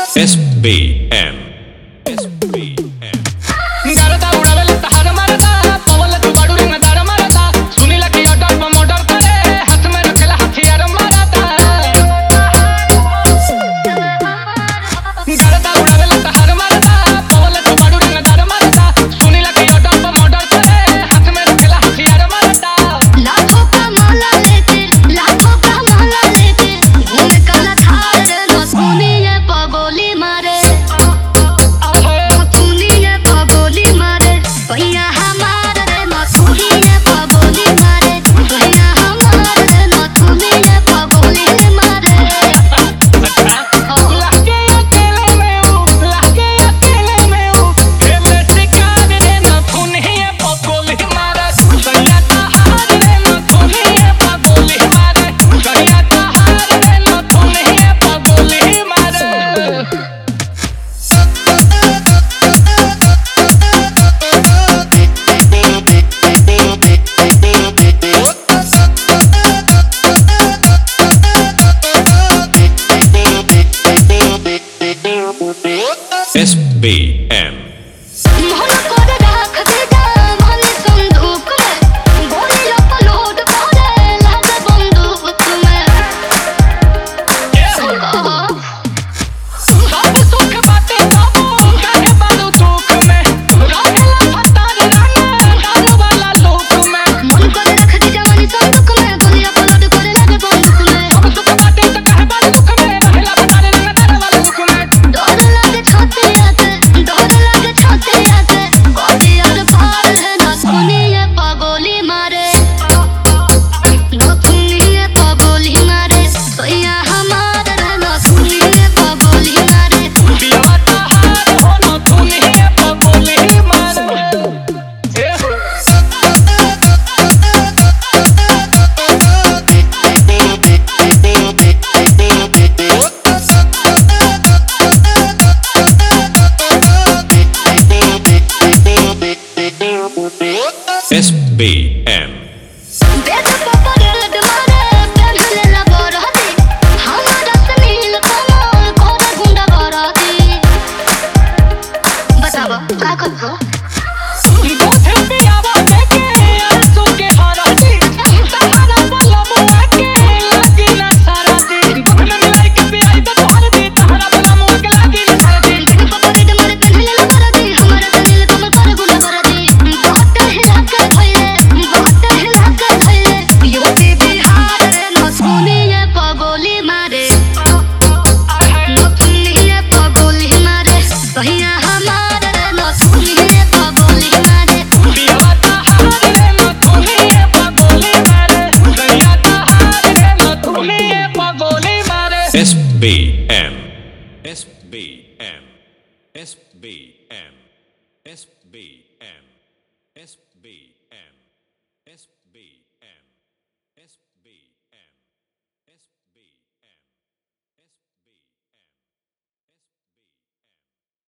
SBM. गरदा उड़ावेला तहार मरदा पवल तू बाडू रंग दार मरदा सुनीला की ऑर्डर पर मोटर करे हाथ में रखेला हथियार मरदा गरदा उड़ावेला तहार मरदा पवल तू बाडू रंग दार मरदा सुनीला की ऑर्डर पर मोटर करे हाथ में रखेला हथियार मरदा लाखों का माला लेके घूमे काला थार न सुनिए पगोली मारे भैया हमारे रे न सुनिए पगोली मारे भैया हमारे रे न सुनिए पगोली मारे लागे अकेले में हूँ खेले शिकार रे न सुनिए पगोली मारे सैया तहार रे न सुनिए पगोली मारे सैया तहार रे न सुनिए पगोली मारे SBM. मोहन करे राख दे जा मन संदूक में गोली अपलोड करे लागे बंदूक में सब सुख बातें बाबू काहे बालू दुख में रहेला फतार राना डालू वाला लोक में मन करे राख दे जा मन संदूक में गोली अपलोड करे लागे बंदूक में सब सुख बातें तो काहे बालू दुख में रहेला फतार राना डालू वाला लोक में डर लागे छाती आके गोली और पार है न सुनिए पगोली मारे न सुनिए पगोली मारे सैया हमारे रे न सुनिए पगोली मारे पिया तहार हो न सुनिए पगोली मारे SBM. बेद पपरेड मारे पहले लगा रहती हमारा सुनील कमल कोरा गुंडा करती बताओ का कहो गोथे पियावा देखे आंसू के हराती तहारा बलमुआ के लागी ना सारा दिन दुख में मिलाई के पियाई तो तोहर दी तहारा बलमुआ के लागी ना सारा दिन बेद पपरेड मारे पहले लगा रहती हमारा सुनील कमल कोरा गुंडा करती बहुत हिला के भइले यूपी बिहार रे न सुनिए पगोली मारे न सुनिए पगोली मारे भैया हमारे रे न सुनिए पगोली मारे पियावा तहार रे न सुनिए पगोली मारे सैया तहार रे न सुनिए पगोली मारे SBM. SBM. SBM. SBM. SBM. SBM. SBM. SBM.